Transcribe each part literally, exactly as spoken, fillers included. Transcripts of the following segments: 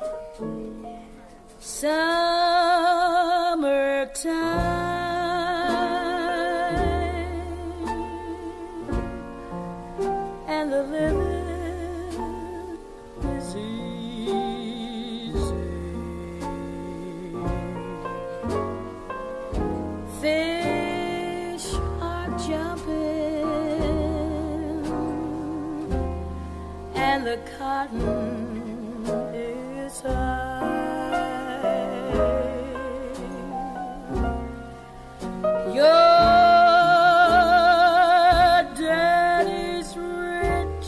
Summertime and the living is easy. Fish are jumping and the cotton is high. Your daddy's rich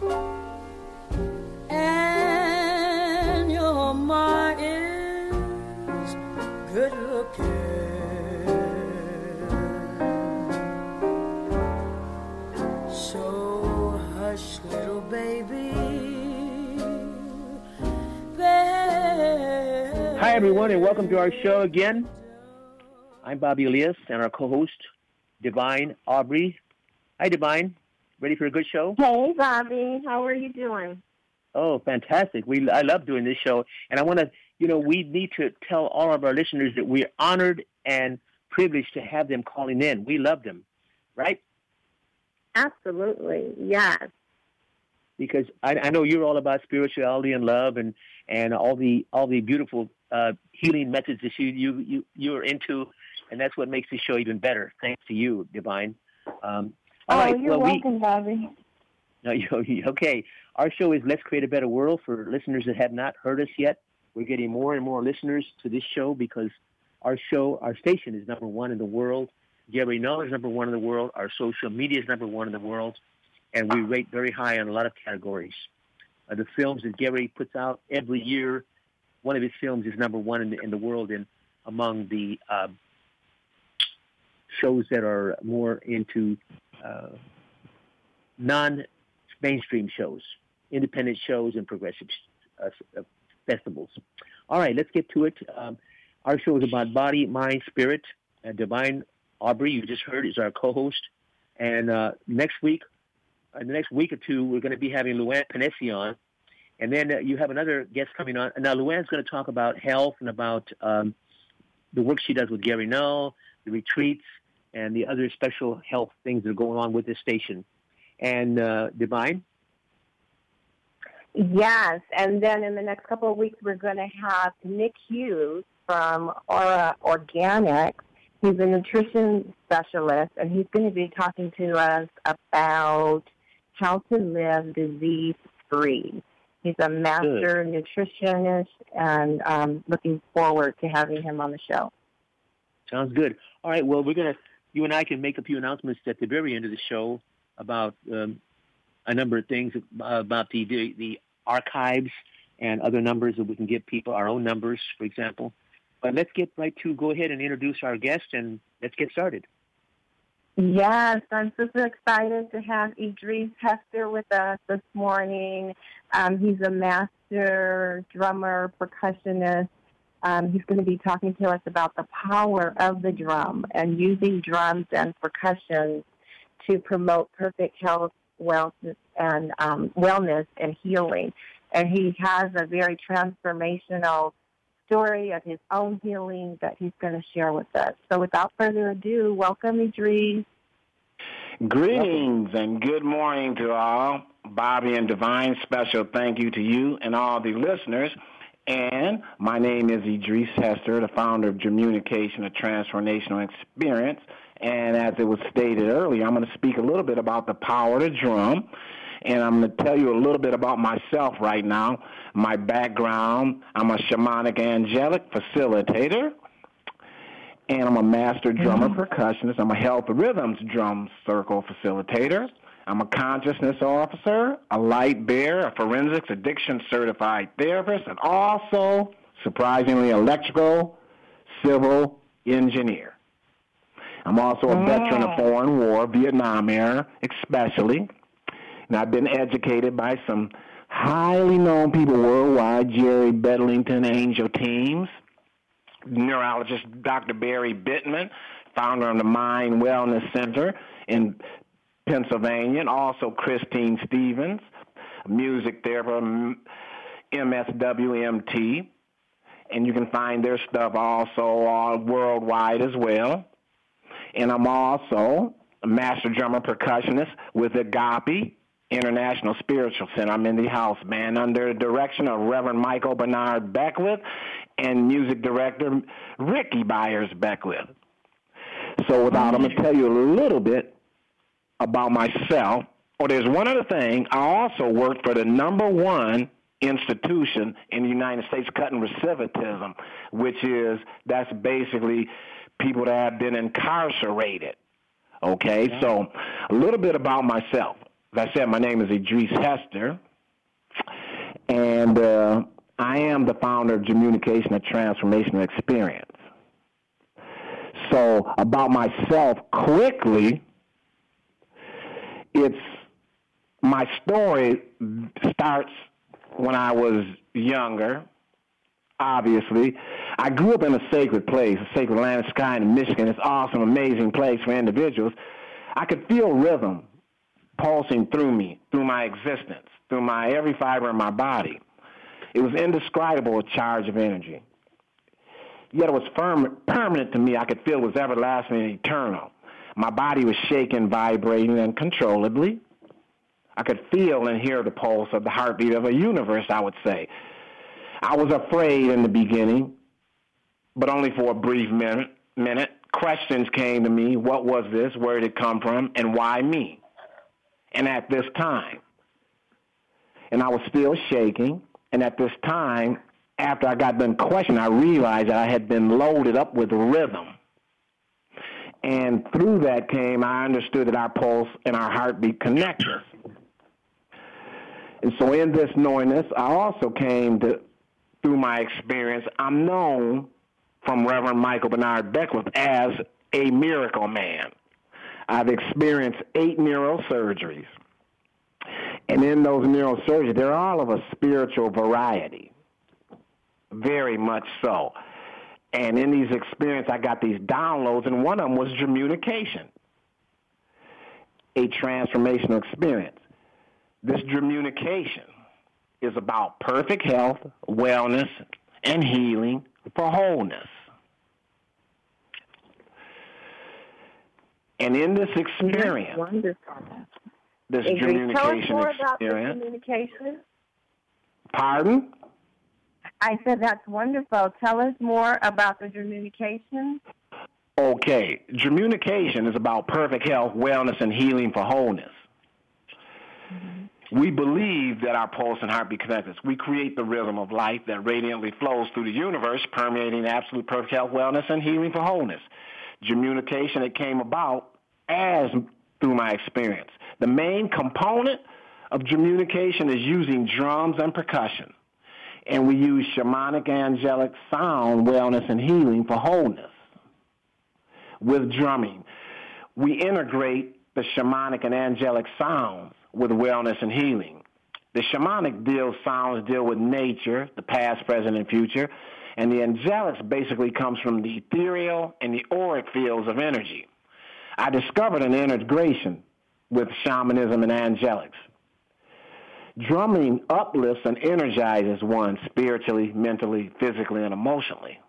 and your ma is good looking. So hush, little baby. Hi, everyone, and welcome to our show again. I'm Bobby Elias, and our co-host, Divine Aubrey. Hi, Divine. Ready for a good show? Hey, Bobby. How are you doing? Oh, fantastic. We I love doing this show, and I want to, you know, we need to tell all of our listeners that we're honored and privileged to have them calling in. We love them, right? Absolutely, yes. Because I, I know you're all about spirituality and love and, and all the all the beautiful uh, healing methods that you, you, you, you're into, and that's what makes the show even better. Thanks to you, Divine. Um, all oh, right, you're well, welcome, we, Bobby. No, you, okay. Our show is Let's Create a Better World. For listeners that have not heard us yet, we're getting more and more listeners to this show because our show, our station is number one in the world. Gary Null is number one in the world. Our social media is number one in the world. And we rate very high on a lot of categories. Uh, the films that Gary puts out every year, one of his films is number one in the, in the world and among the uh, shows that are more into uh, non-mainstream shows, independent shows and progressive uh, uh, festivals. All right, let's get to it. Um, our show is about body, mind, spirit. Uh, Divine Aubrey, you just heard, is our co-host. And uh, next week, in the next week or two, we're going to be having Luann Panesi on. And then uh, you have another guest coming on. Now, Luann's going to talk about health and about um, the work she does with Gary Null, the retreats, and the other special health things that are going on with this station. And uh, Divine? Yes, and then in the next couple of weeks, we're going to have Nick Hughes from Aura Organics. He's a nutrition specialist, and he's going to be talking to us about how to live disease-free. He's a master Good. nutritionist, and um, looking forward to having him on the show. Sounds good. All right, well, we're going to, you and I can make a few announcements at the very end of the show about um, a number of things, uh, about the, the the archives and other numbers that we can give people, our own numbers, for example. But let's get right to go ahead and introduce our guest, and let's get started. Yes, I'm super excited to have Idris Hester with us this morning. Um, he's a master drummer, percussionist. Um, he's going to be talking to us about the power of the drum and using drums and percussion to promote perfect health, wealth, and um, wellness and healing. And he has a very transformational story of his own healing that he's going to share with us. So without further ado, welcome, Idris. Greetings and good morning to all. Bobby and Divine, special thank you to you and all the listeners. And my name is Idris Hester, the founder of Communication, a Transformational Experience. And as it was stated earlier, I'm going to speak a little bit about the power of the drum. And I'm going to tell you a little bit about myself right now. My background, I'm a shamanic angelic facilitator. And I'm a master drummer mm-hmm. percussionist. I'm a health rhythms drum circle facilitator. I'm a consciousness officer, a light bearer, a forensics addiction certified therapist, and also, surprisingly, electrical civil engineer. I'm also a mm. veteran of foreign war, Vietnam era especially. And I've been educated by some highly known people worldwide, Jerry Bedlington, Angel Teams, neurologist Doctor Barry Bittman, founder of the Mind Wellness Center in Pennsylvania, and also Christine Stevens, music therapist, M S W M T, and you can find their stuff also uh, worldwide as well. And I'm also a master drummer percussionist with Agape International Spiritual Center. I'm in the house band under the direction of Reverend Michael Bernard Beckwith and music director Ricky Byers Beckwith. So without, I'm going to tell you a little bit about myself. Oh, there's one other thing. I also work for the number one institution in the United States cutting recidivism, which is, that's basically people that have been incarcerated. Okay, yeah. So a little bit about myself. As I said, my name is Idris Hester, and uh, I am the founder of Communication and Transformational Experience. So about myself, quickly, it's my story starts when I was younger, obviously. I grew up in a sacred place, a sacred land of sky in Michigan. It's an awesome, amazing place for individuals. I could feel rhythm pulsing through me, through my existence, through my every fiber in my body. It was indescribable, a charge of energy. Yet it was firm, permanent to me. I could feel it was everlasting and eternal. My body was shaking, vibrating uncontrollably. I could feel and hear the pulse of the heartbeat of a universe, I would say. I was afraid in the beginning, but only for a brief minute. minute. Questions came to me. What was this? Where did it come from? And why me? And at this time. And I was still shaking. And at this time, after I got done questioning, I realized that I had been loaded up with rhythm. And through that came, I understood that our pulse and our heartbeat connect us. And so in this knowingness, I also came to, through my experience, I'm known from Reverend Michael Bernard Beckwith as a miracle man. I've experienced eight neurosurgeries. And in those neurosurgeries, they're all of a spiritual variety. Very much so. And in these experiences, I got these downloads, and one of them was communication, a transformational experience. This communication is about perfect health, wellness, and healing for wholeness. And in this experience, this Adrian, communication tell us more about experience. the communication. Pardon? I said that's wonderful. Tell us more about the communication. Okay. Communication is about perfect health, wellness, and healing for wholeness. Mm-hmm. We believe that our pulse and heartbeat connect us. We create the rhythm of life that radiantly flows through the universe, permeating absolute perfect health, wellness, and healing for wholeness. Communication, it came about as through my experience. The main component of communication is using drums and percussion. And we use shamanic angelic sound, wellness, and healing for wholeness. With drumming, we integrate the shamanic and angelic sounds with wellness and healing. The shamanic deal sounds deal with nature, the past, present, and future, and the angelics basically comes from the ethereal and the auric fields of energy. I discovered an integration with shamanism and angelics. Drumming uplifts and energizes one spiritually, mentally, physically, and emotionally.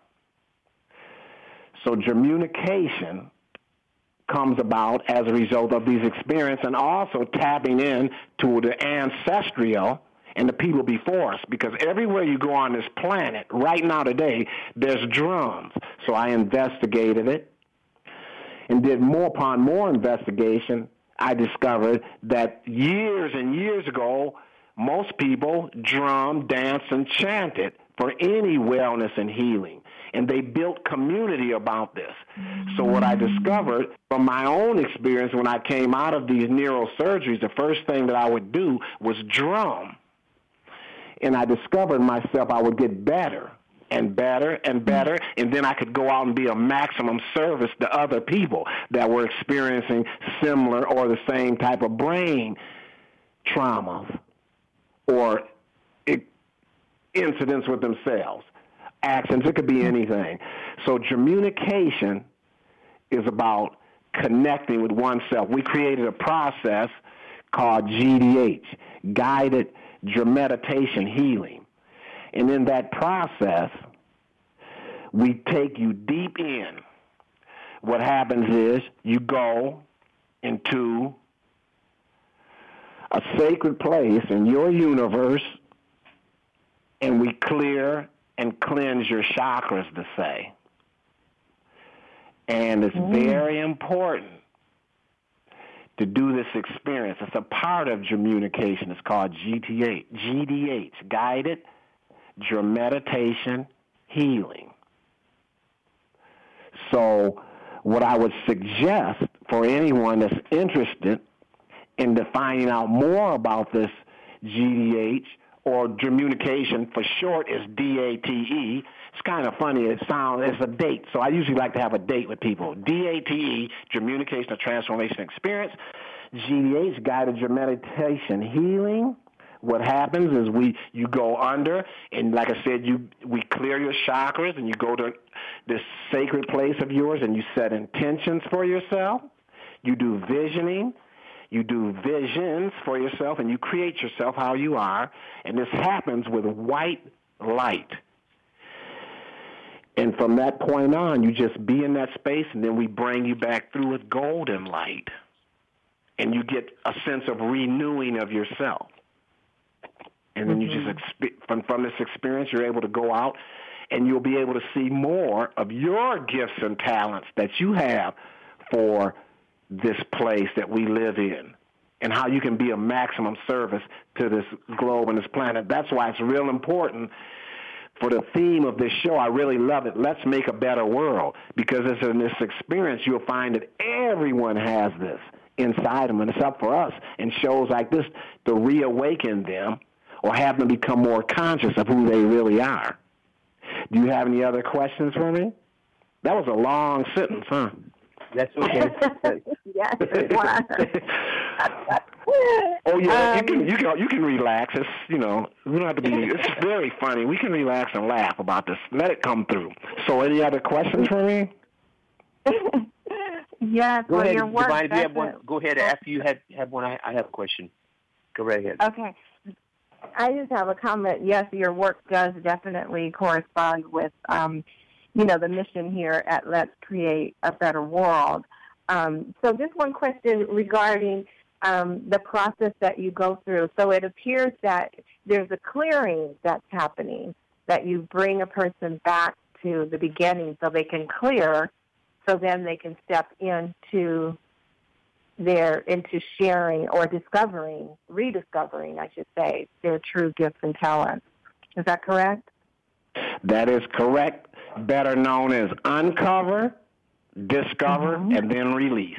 So communication comes about as a result of these experiences and also tapping in to the ancestral and the people before us, because everywhere you go on this planet, right now today, there's drums. So I investigated it and did more upon more investigation. I discovered that years and years ago, most people drummed, danced, and chanted for any wellness and healing. And they built community about this. So what I discovered from my own experience when I came out of these neurosurgeries, the first thing that I would do was drum. And I discovered myself I would get better and better and better, and then I could go out and be a maximum service to other people that were experiencing similar or the same type of brain traumas or incidents with themselves, accidents. It could be anything. So communication is about connecting with oneself. We created a process called G D H, Guided Meditation Healing. And in that process, we take you deep in. What happens is you go into a sacred place in your universe, and we clear and cleanse your chakras, to say. And it's mm. very important to do this experience. It's a part of communication. It's called G T H, G D H, Guided Meditation Healing. So what I would suggest for anyone that's interested in finding out more about this G D H, or communication for short, is D A T E. It's kind of funny. It sounds, it's a date, so I usually like to have a date with people. D A T E, Communication of Transformation Experience. G D H, Guided Meditation Healing. What happens is we you go under, and like I said, you we clear your chakras, and you go to this sacred place of yours, and you set intentions for yourself. You do visioning. You do visions for yourself, and you create yourself how you are, and this happens with white light. And from that point on, you just be in that space, and then we bring you back through with golden light, and you get a sense of renewing of yourself. And then mm-hmm. you just, from, from this experience, you're able to go out, and you'll be able to see more of your gifts and talents that you have for this place that we live in, and how you can be a maximum service to this globe and this planet. That's why it's real important for the theme of this show. I really love it. Let's make a better world, because it's in this experience you'll find that everyone has this inside them, and it's up for us in shows like this to reawaken them or have them become more conscious of who they really are. Do you have any other questions for me? That was a long sentence, huh? That's okay. Yes, it was. Oh yeah, um, you can you can you can relax. It's you know we don't have to be. It's very funny. We can relax and laugh about this. Let it come through. So, any other questions for me? Yes. Go well, ahead, your work, Divine. If you have one, it. go ahead. After you have have one, I, I have a question. Go right ahead. Okay. I just have a comment. Yes, your work does definitely correspond with, um, you know, the mission here at Let's Create a Better World. Um, so just one question regarding um, the process that you go through. So it appears that there's a clearing that's happening, that you bring a person back to the beginning so they can clear, so then they can step into their into sharing or discovering, rediscovering, I should say, their true gifts and talents. Is that correct? That is correct. Better known as uncover, discover, mm-hmm. and then release.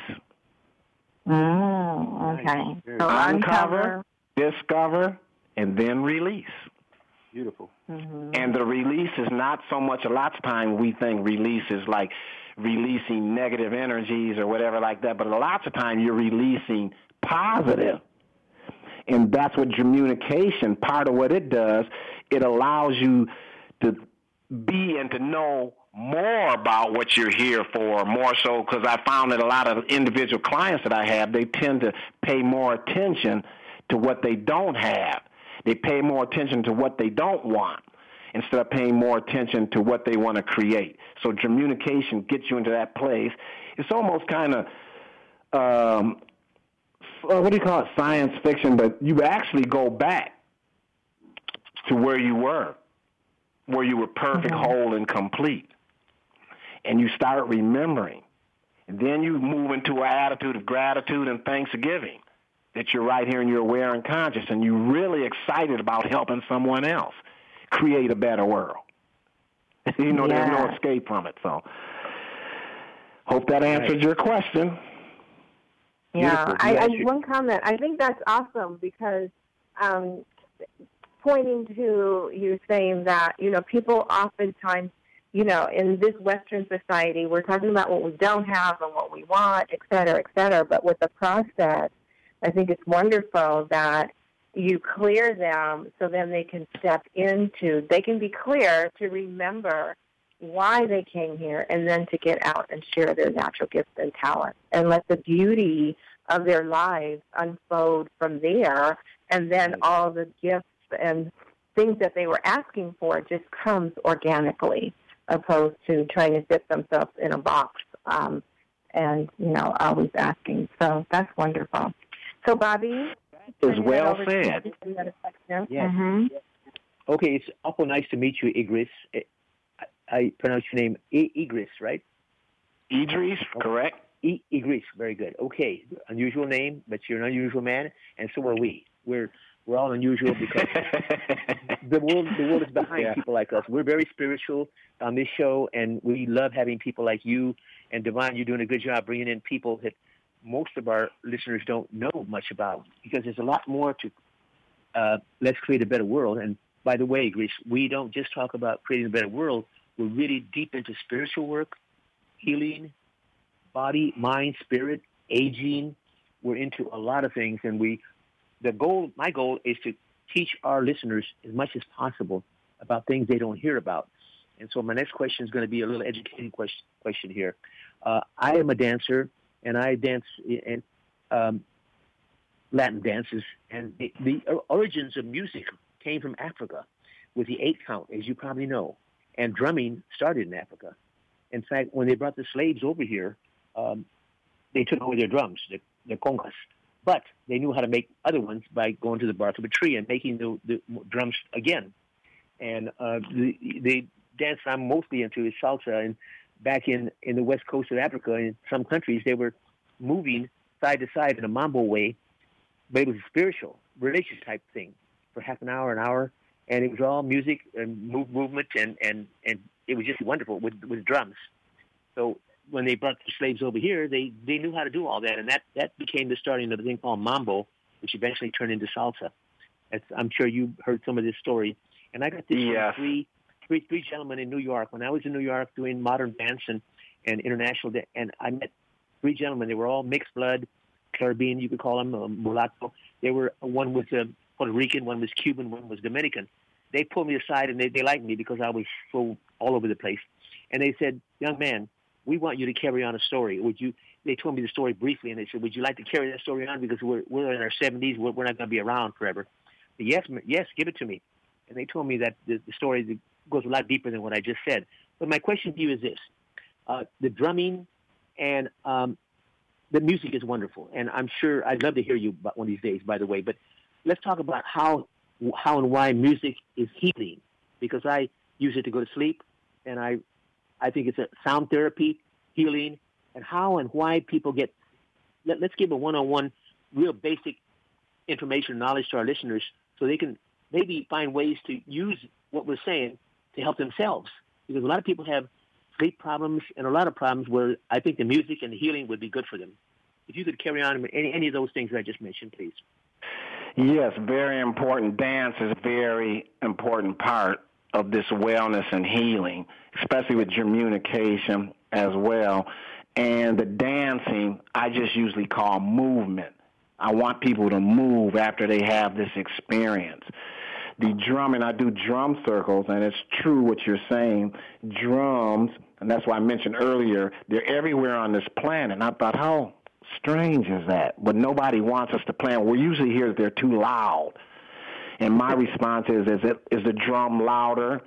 Mm, okay. So uncover, uncover, discover, and then release. Beautiful. Mm-hmm. And the release is not so much, a lot of time we think release is like releasing negative energies or whatever like that, but a lot of time you're releasing positive. And that's what communication, part of what it does, it allows you to be and to know more about what you're here for, more so because I found that a lot of individual clients that I have, they tend to pay more attention to what they don't have. They pay more attention to what they don't want instead of paying more attention to what they want to create. So communication gets you into that place. It's almost kind of, um, what do you call it, science fiction, but you actually go back to where you were, where you were perfect, mm-hmm. whole, and complete. And you start remembering. And then you move into an attitude of gratitude and thanksgiving that you're right here and you're aware and conscious, and you're really excited about helping someone else create a better world. You know, yeah. There's no escape from it. So hope that answered right. your question. Yeah, I, I, one comment. I think that's awesome because um, pointing to you saying that, you know, people oftentimes, you know, in this Western society, we're talking about what we don't have and what we want, et cetera, et cetera. But with the process, I think it's wonderful that you clear them so then they can step into, they can be clear to remember why they came here and then to get out and share their natural gifts and talents and let the beauty of their lives unfold from there, and then all the gifts and things that they were asking for just comes organically, opposed to trying to fit themselves in a box um, and, you know, always asking. So that's wonderful. So, Bobby? Is well said. Yes. Mm-hmm. Okay, it's awful nice to meet you, Idris. I, I pronounce your name I- Idris, right? Idris, correct. I- Idris, very good. Okay, unusual name, but you're an unusual man, and so are we. We're we're all unusual because the world the world is behind yeah. people like us. We're very spiritual on this show, and we love having people like you and Divine. You're doing a good job bringing in people that most of our listeners don't know much about, because there's a lot more to uh, Let's Create a Better World. And by the way, Idris, we don't just talk about creating a better world. We're really deep into spiritual work, healing, body, mind, spirit, aging. We're into a lot of things, and we, the goal, my goal is to teach our listeners as much as possible about things they don't hear about. And so my next question is going to be a little educating question, question here. Uh, I am a dancer, and I dance in um, Latin dances, and the, the origins of music came from Africa with the eight count, as you probably know, and drumming started in Africa. In fact, when they brought the slaves over here, um, they took away their drums, the, the congas, but they knew how to make other ones by going to the bark of a tree and making the, the drums again. And uh, the, the dance I'm mostly into is salsa, and back in, in the west coast of Africa, in some countries, they were moving side to side in a mambo way, but it was a spiritual, religious type thing for half an hour, an hour, and it was all music and move, movement, and, and, and it was just wonderful with, with drums. So when they brought the slaves over here, they, they knew how to do all that, and that, that became the starting of a thing called mambo, which eventually turned into salsa. That's, I'm sure you heard some of this story. And I got this yes. from three, three, three gentlemen in New York. When I was in New York doing modern dance and, and international dance, and I met three gentlemen. They were all mixed blood, Caribbean, you could call them, um, mulatto. They were, one was uh, Puerto Rican, one was Cuban, one was Dominican. They pulled me aside, and they, they liked me because I was so all over the place. And they said, young man, we want you to carry on a story. Would you? They told me the story briefly, and they said, would you like to carry that story on? Because we're, we're in our seventies. We're, we're not going to be around forever. But yes, yes, give it to me. And they told me that the, the story goes a lot deeper than what I just said. But my question to you is this. Uh, the drumming and um, the music is wonderful. And I'm sure I'd love to hear you one of these days, by the way. But let's talk about how how and why music is healing. Because I use it to go to sleep, and I I think it's a sound therapy, healing, and how and why people get, let, let's give a one-on-one, real basic information, knowledge to our listeners so they can maybe find ways to use what we're saying to help themselves. Because a lot of people have sleep problems and a lot of problems where I think the music and the healing would be good for them. If you could carry on with any, any of those things that I just mentioned, please. Yes, very important. Dance is a very important part of this wellness and healing, especially with communication as well. And the dancing, I just usually call movement. I want people to move after they have this experience. The drumming, I do drum circles, and it's true what you're saying. Drums, and that's why I mentioned earlier, they're everywhere on this planet. And I thought, how strange is that? But nobody wants us to play them. We usually hear that they're too loud. And my response is, is, it, is the drum louder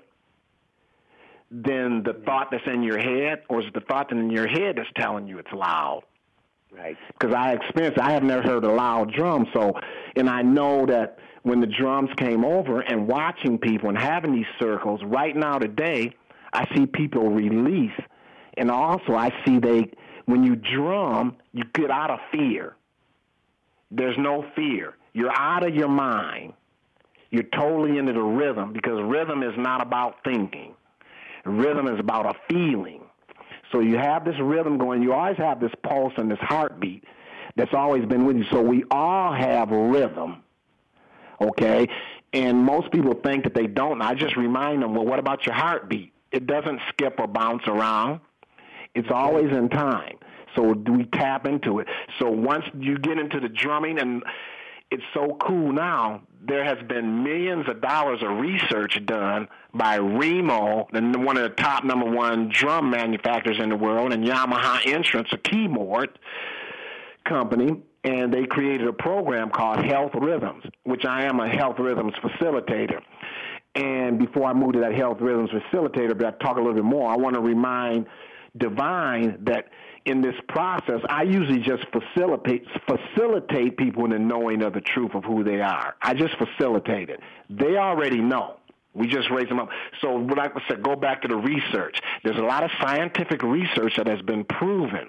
than the thought that's in your head, or is it the thought that's in your head that's telling you it's loud? Right. Because I experienced, I have never heard a loud drum, so, and I know that when the drums came over and watching people and having these circles, right now today, I see people release, and also I see they, when you drum, you get out of fear. There's no fear. You're out of your mind. You're totally into the rhythm, because rhythm is not about thinking. Rhythm is about a feeling. So you have this rhythm going. You always have this pulse and this heartbeat that's always been with you. So we all have rhythm, okay? And most people think that they don't. I just remind them, well, what about your heartbeat? It doesn't skip or bounce around. It's always in time. So we tap into it. So once you get into the drumming, and it's so cool now, there has been millions of dollars of research done by Remo, one of the top number one drum manufacturers in the world, and Yamaha Instruments, a keyboard company, and they created a program called Health Rhythms, which I am a Health Rhythms facilitator. And before I move to that Health Rhythms facilitator, but I talk a little bit more, I want to remind Divine that in this process, I usually just facilitate facilitate people in the knowing of the truth of who they are. I just facilitate it. They already know. We just raise them up. So like I said, go back to the research. There's a lot of scientific research that has been proven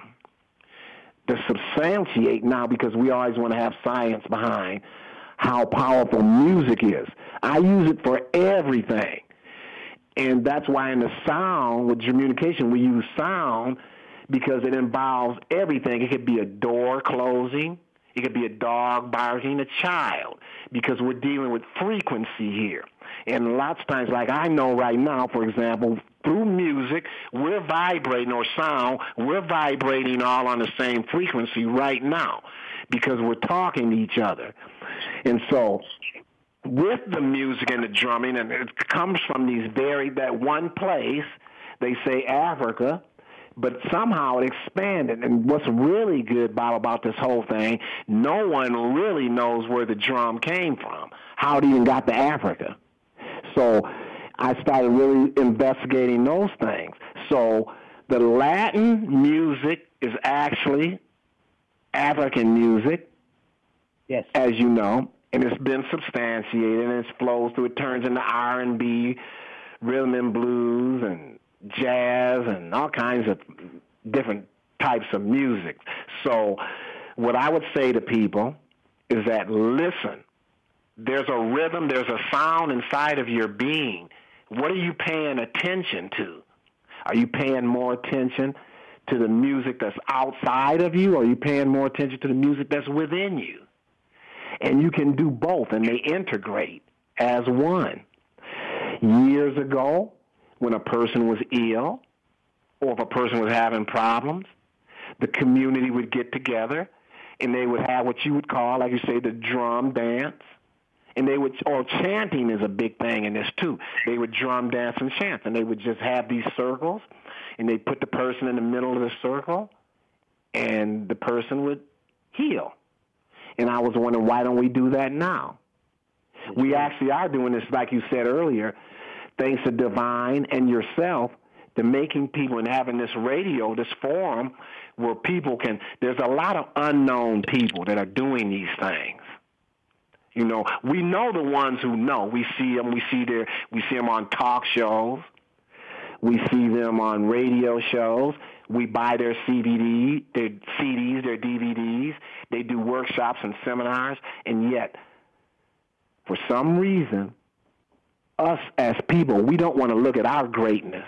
to substantiate now, because we always want to have science behind how powerful music is. I use it for everything. And that's why in the sound, with communication, we use sound because it involves everything. It could be a door closing. It could be a dog barking, a child, because we're dealing with frequency here. And lots of times, like I know right now, for example, through music, we're vibrating, or sound, we're vibrating all on the same frequency right now because we're talking to each other. And so with the music and the drumming, and it comes from these very, that one place, they say Africa, but somehow it expanded. And what's really good, Bob, about this whole thing, no one really knows where the drum came from, how it even got to Africa. So I started really investigating those things. So the Latin music is actually African music, yes, as you know, and it's been substantiated, and it flows through, it turns into R and B, rhythm and blues, and jazz, and all kinds of different types of music. So what I would say to people is that, listen, there's a rhythm, there's a sound inside of your being. What are you paying attention to? Are you paying more attention to the music that's outside of you, or are you paying more attention to the music that's within you? And you can do both, and they integrate as one. Years ago, when a person was ill, or if a person was having problems, the community would get together, and they would have what you would call, like you say, the drum dance. And they would, or chanting is a big thing in this too. They would drum, dance, and chant, and they would just have these circles, and they'd put the person in the middle of the circle, and the person would heal. And I was wondering, why don't we do that now? We actually are doing this, like you said earlier, thanks to Divine and yourself, to making people and having this radio, this forum, where people can, there's a lot of unknown people that are doing these things. You know, we know the ones who know. We see them. We see their. We see them on talk shows. We see them on radio shows. We buy their C D D, their C Ds, their D V Ds. They do workshops and seminars, and yet, for some reason, us as people, we don't want to look at our greatness.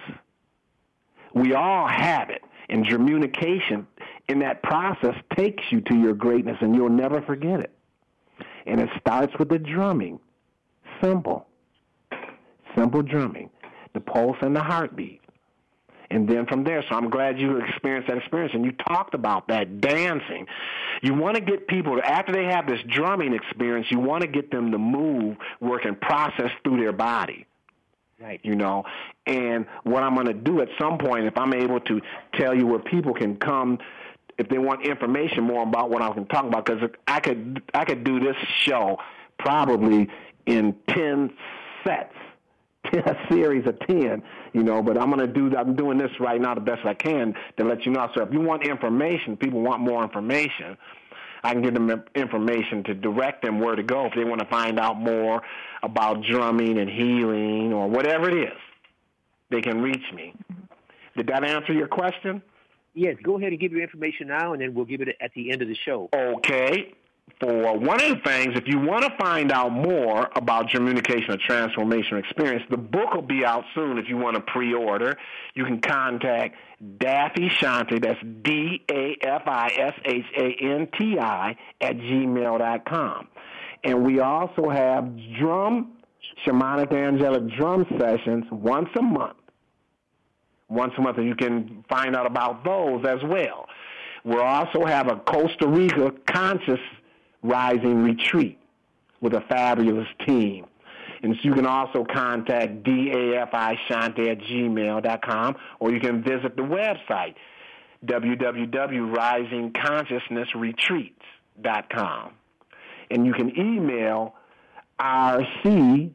We all have it, and communication in that process takes you to your greatness, and you'll never forget it. And it starts with the drumming. Simple. Simple drumming. The pulse and the heartbeat. And then from there, so I'm glad you experienced that experience. And you talked about that dancing. You want to get people, to, after they have this drumming experience, you want to get them to move, work, and process through their body. Right. You know, and what I'm going to do at some point, if I'm able to tell you where people can come, if they want information more about what I can talk about, because I could I could do this show probably in ten sets, a series of ten, you know. But I'm gonna do I'm doing this right now the best I can to let you know. So if you want information, people want more information, I can give them information to direct them where to go if they want to find out more about drumming and healing or whatever it is. They can reach me. Did that answer your question? Yes, go ahead and give your information now, and then we'll give it at the end of the show. Okay. For one of the things, if you want to find out more about communication or transformation experience, the book will be out soon if you want to pre-order. You can contact Daffy Shanti, that's D A F I S H A N T I, at gmail dot com. And we also have drum, shamanic angelic drum sessions once a month. Once a month, and you can find out about those as well. We'll also have a Costa Rica Conscious Rising Retreat with a fabulous team. And so you can also contact D A F I Shanti at gmail dot com, or you can visit the website, w w w dot rising consciousness retreats dot com. And you can email R C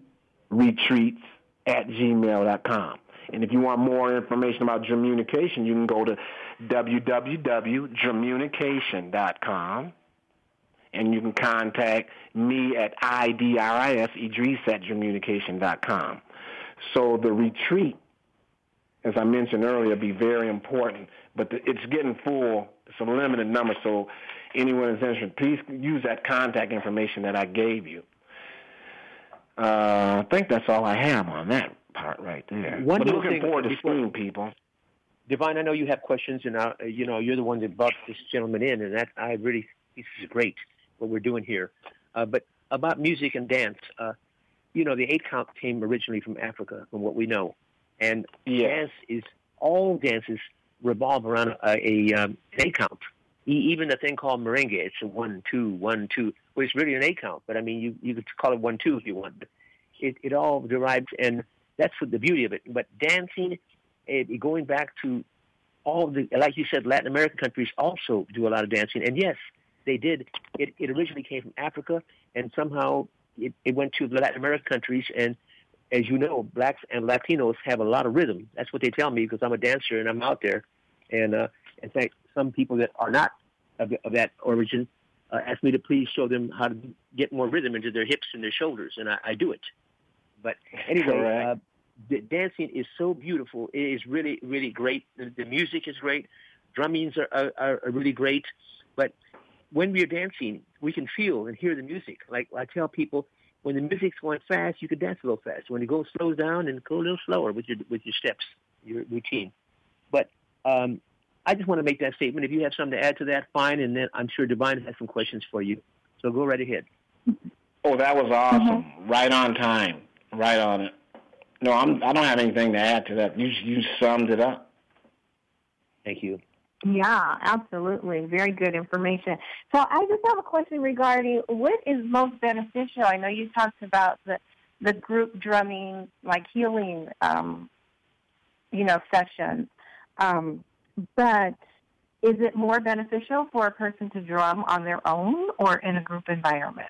retreats at gmail dot com. And if you want more information about Dremunication, you can go to w w w dot dremunication dot com, and you can contact me at I D R I S, Idris at dremunication dot com. So the retreat, as I mentioned earlier, be very important, but the, it's getting full. It's a limited number, so anyone is interested, please use that contact information that I gave you. Uh, I think that's all I have on that part right there. One but looking thing forward to before, seeing people. Divine, I know you have questions, and uh, you know you're the one that brought this gentleman in, and that I really this is great what we're doing here. Uh, but about music and dance, uh, you know the eight count came originally from Africa, from what we know, and yeah. dance is all dances revolve around a, a um, eight count. E- even the thing called merengue, it's a one two one two. Well, it's really an eight count, but I mean you you could call it one two if you want. But it it all derives, and that's what the beauty of it. But dancing, it, going back to all the, like you said, Latin American countries also do a lot of dancing. And yes, they did. It, it originally came from Africa, and somehow it, it went to the Latin American countries. And as you know, blacks and Latinos have a lot of rhythm. That's what they tell me because I'm a dancer and I'm out there. And uh, in fact, some people that are not of, of that origin uh, ask me to please show them how to get more rhythm into their hips and their shoulders, and I, I do it. But anyway, uh, the dancing is so beautiful. It is really, really great. The, the music is great. Drummings are, are, are really great. But when we are dancing, we can feel and hear the music. Like I tell people, when the music's going fast, you can dance a little fast. When it goes slow down, and go a little slower with your with your steps, your routine. But um, I just want to make that statement. If you have something to add to that, fine. And then I'm sure Divine has some questions for you. So go right ahead. Oh, that was awesome. Mm-hmm. Right on time. Right on it. No, I'm, I don't have anything to add to that. You you summed it up. Thank you. Yeah, absolutely. Very good information. So I just have a question regarding what is most beneficial. I know you talked about the the group drumming, like healing, um, you know, sessions. Um, but is it more beneficial for a person to drum on their own or in a group environment?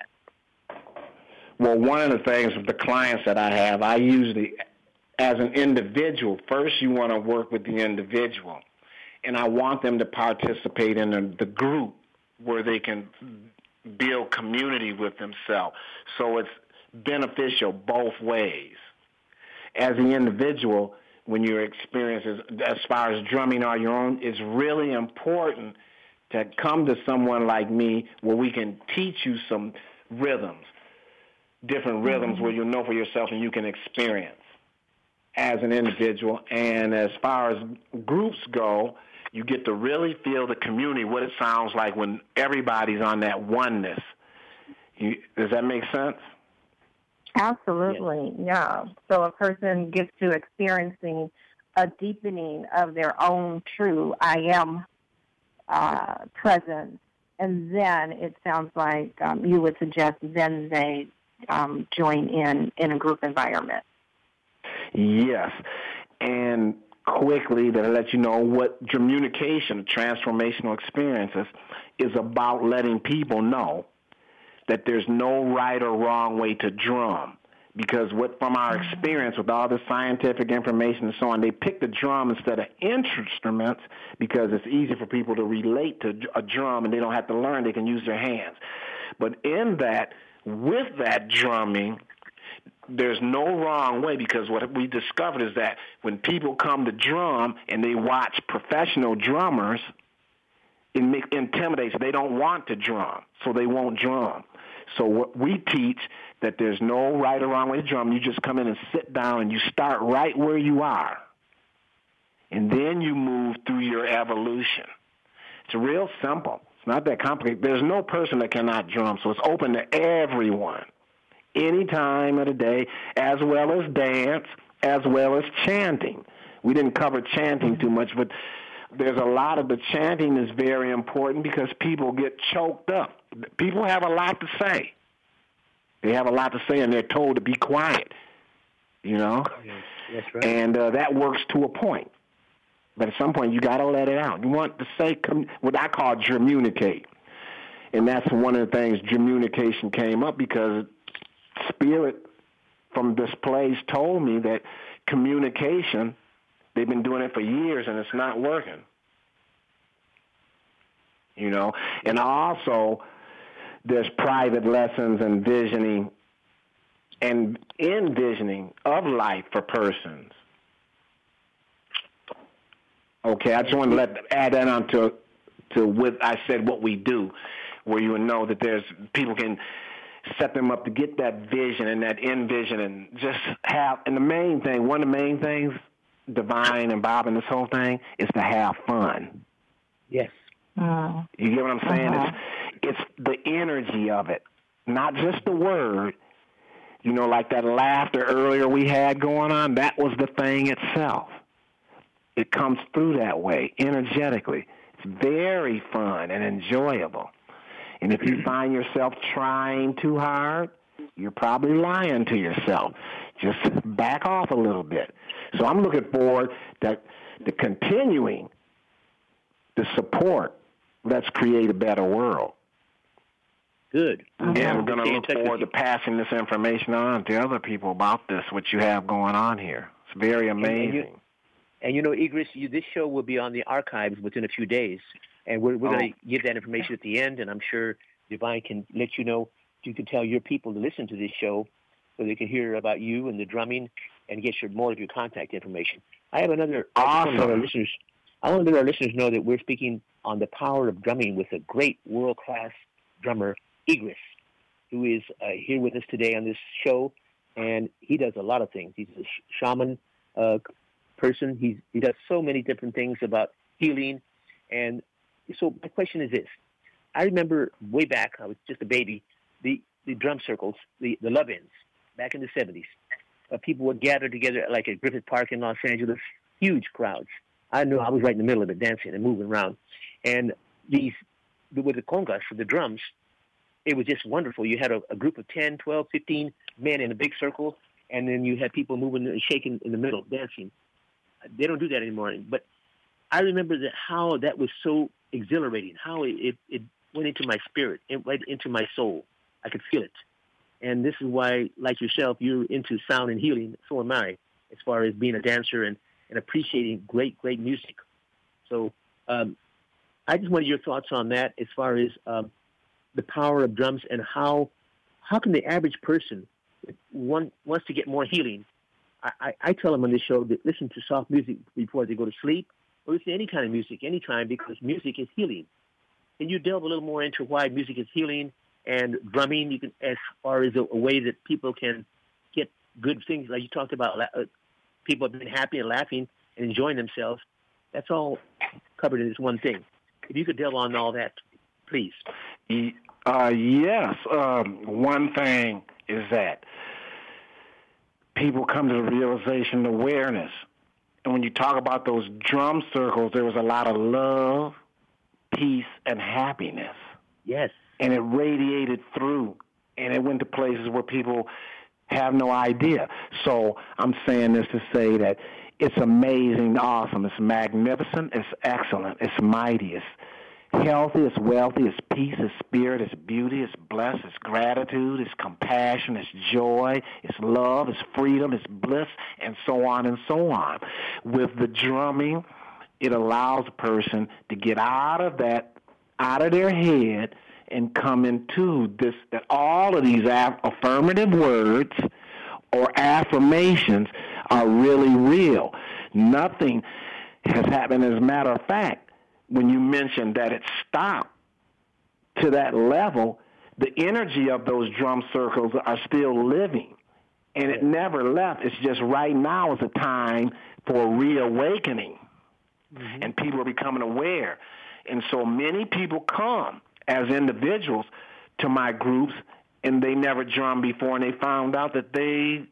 Well, one of the things with the clients that I have, I usually, as an individual, first you want to work with the individual. And I want them to participate in the, the group where they can build community with themselves. So it's beneficial both ways. As an individual, when your experiences, as far as drumming on your own, it's really important to come to someone like me where we can teach you some rhythms. Different rhythms where you'll know for yourself and you can experience as an individual. And as far as groups go, you get to really feel the community, what it sounds like when everybody's on that oneness. You, does that make sense? Absolutely, yeah. So a person gets to experiencing a deepening of their own true I am uh, presence. And then it sounds like um, you would suggest then they Um, join in in a group environment. Yes. And quickly, to let you know what Dremunication, transformational experiences, is about letting people know that there's no right or wrong way to drum. Because what, from our experience with all the scientific information and so on, they pick the drum instead of instruments because it's easy for people to relate to a drum and they don't have to learn. They can use their hands. But in that, with that drumming, there's no wrong way because what we discovered is that when people come to drum and they watch professional drummers, it intimidates. They don't want to drum, so they won't drum. So what we teach that there's no right or wrong way to drum. You just come in and sit down and you start right where you are. And then you move through your evolution. It's real simple. It's not that complicated. There's no person that cannot drum, so it's open to everyone, any time of the day, as well as dance, as well as chanting. We didn't cover chanting too much, but there's a lot of the chanting is very important because people get choked up. People have a lot to say. They have a lot to say, and they're told to be quiet, you know? That's right. And uh, that works to a point. But at some point, you got to let it out. You want to say com- what I call Dremunicate. And that's one of the things Dremunication came up because spirit from this place told me that communication, they've been doing it for years and it's not working. You know, and also there's private lessons and visioning and envisioning of life for persons. Okay, I just want to let add that on to, to what I said, what we do, where you would know that there's people can set them up to get that vision and that envision and just have, and the main thing, one of the main things, Divine and Bob and this whole thing, is to have fun. Yes. Mm. You get what I'm saying? Uh-huh. It's, it's the energy of it, not just the word. You know, like that laughter earlier we had going on, that was the thing itself. It comes through that way, energetically. It's very fun and enjoyable. And if you find yourself trying too hard, you're probably lying to yourself. Just back off a little bit. So I'm looking forward to, to continuing the support. Let's create a better world. Good. And we're going to look forward to passing this information on to other people about this, what you have going on here. It's very amazing. And, and, you, and you know, Idris, you, this show will be on the archives within a few days, and we're, we're oh. going to give that information at the end, and I'm sure Divine can let you know. You can tell your people to listen to this show so they can hear about you and the drumming and get your, more of your contact information. I have another... Awesome. I want to let our listeners, I want to let our listeners know that we're speaking on the power of drumming with a great world-class drummer, Idris, who is uh, here with us today on this show, and he does a lot of things. He's a sh- shaman uh, person. He's, he does so many different things about healing. And so my question is this. I remember way back, I was just a baby, the, the drum circles, the, the love-ins, back in the seventies. Uh, people would gather together like at Griffith Park in Los Angeles, huge crowds. I knew I was right in the middle of it, dancing and moving around. And these, with the congas, the drums, it was just wonderful. You had a, a group of ten, twelve, fifteen men in a big circle, and then you had people moving and shaking in the middle, dancing. They don't do that anymore. But I remember that how that was so exhilarating, how it, it, it went into my spirit, it went into my soul. I could feel it. And this is why, like yourself, you're into sound and healing. So am I, as far as being a dancer and, and appreciating great, great music. So um, I just wanted your thoughts on that as far as um, the power of drums and how how can the average person, if one wants to get more healing, I, I, I tell them on this show that listen to soft music before they go to sleep, or listen to any kind of music anytime, because music is healing. Can you delve a little more into why music is healing and drumming, you can, as far as a, a way that people can get good things, like you talked about, uh, people have been happy and laughing and enjoying themselves. That's all covered in this one thing. If you could delve on all that, please. Uh, yes. Um, one thing is that people come to the realization, awareness. And when you talk about those drum circles, there was a lot of love, peace, and happiness. Yes. And it radiated through, and it went to places where people have no idea. So I'm saying this to say that it's amazing, awesome, it's magnificent, it's excellent, it's mighty, it's healthy, it's wealthy, it's peace, it's spirit, it's beauty, it's blessed, it's gratitude, it's compassion, it's joy, it's love, it's freedom, it's bliss, and so on and so on. With the drumming, it allows a person to get out of that, out of their head, and come into this, that all of these aff- affirmative words or affirmations are really real. Nothing has happened. As a matter of fact, when you mentioned that it stopped to that level, the energy of those drum circles are still living, and it never left. It's just right now is a time for reawakening, mm-hmm. and people are becoming aware. And so many people come as individuals to my groups, and they never drummed before, and they found out that they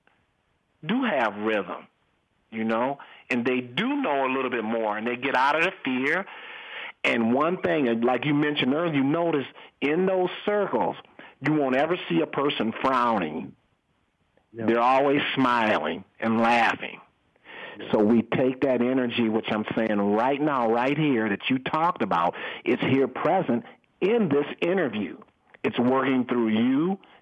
do have rhythm, you know, and they do know a little bit more, and they get out of the fear. And one thing, like you mentioned earlier, you notice in those circles, you won't ever see a person frowning. No. They're always smiling and laughing. So we take that energy, which I'm saying right now, right here, that you talked about, it's here present in this interview. It's working through you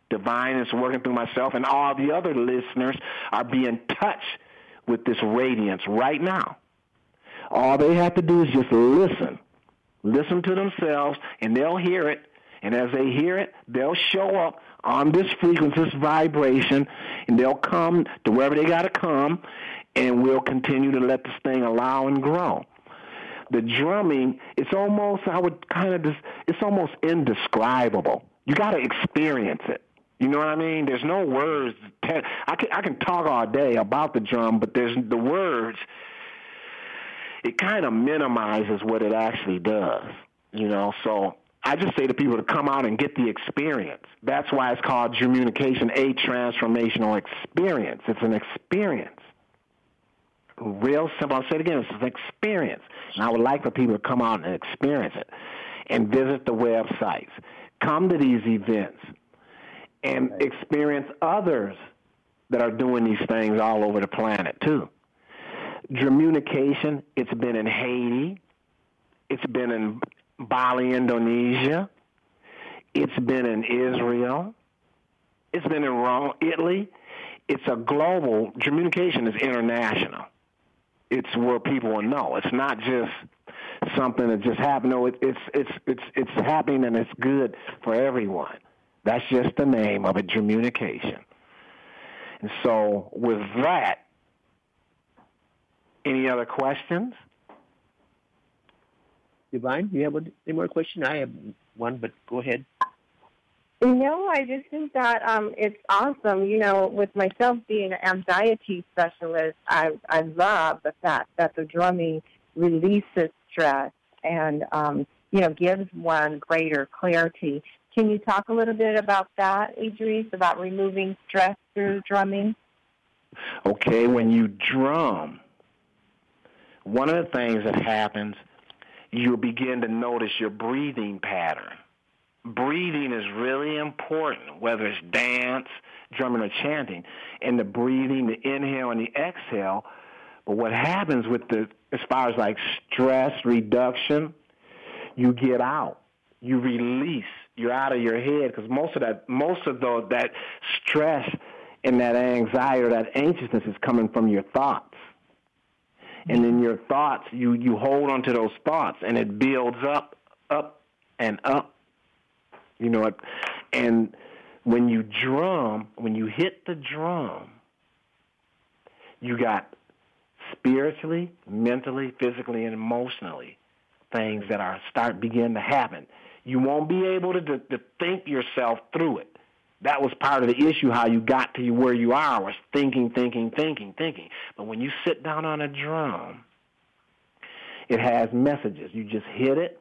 Divine is working through myself, and all the other listeners are being touched with this radiance right now. All they have to do is just listen. Listen to themselves, and they'll hear it. And as they hear it, they'll show up on this frequency, this vibration, and they'll come to wherever they got to come, and we'll continue to let this thing allow and grow. The drumming, it's almost, I would kind of, it's almost indescribable. You got to experience it. You know what I mean? There's no words. I can, I can talk all day about the drum, but there's the words. It kind of minimizes what it actually does, you know. So I just say to people to come out and get the experience. That's why it's called Communication, a transformational experience. It's an experience. Real simple. I'll say it again. It's an experience. And I would like for people to come out and experience it and visit the websites. Come to these events and experience others that are doing these things all over the planet, too. Communication, it's been in Haiti. It's been in Bali, Indonesia. It's been in Israel. It's been in Rome, Italy. It's a global, communication is international. It's where people will know. It's not just something that just happened. No, it, it's it's it's it's happening, and it's good for everyone. That's just the name of it, communication. And so, with that, any other questions? Divine, do you have any more questions? I have one, but go ahead. No, I just think that um, it's awesome. You know, with myself being an anxiety specialist, I I love the fact that the drumming releases stress and, um, you know, gives one greater clarity. Can you talk a little bit about that, Idris, about removing stress through drumming? Okay, when you drum, one of the things that happens, you'll begin to notice your breathing pattern. Breathing is really important, whether it's dance, drumming, or chanting. And the breathing, the inhale and the exhale. But what happens with the, as far as like stress reduction, you get out, you release, you're out of your head, because most of that, most of the, that stress and that anxiety or that anxiousness is coming from your thoughts. And in your thoughts, you, you hold on to those thoughts, and it builds up, up, and up. You know what? And when you drum, when you hit the drum, you got spiritually, mentally, physically, and emotionally things that are start begin to happen. You won't be able to, to, to think yourself through it. That was part of the issue, how you got to where you are, was thinking, thinking, thinking, thinking. But when you sit down on a drum, it has messages. You just hit it.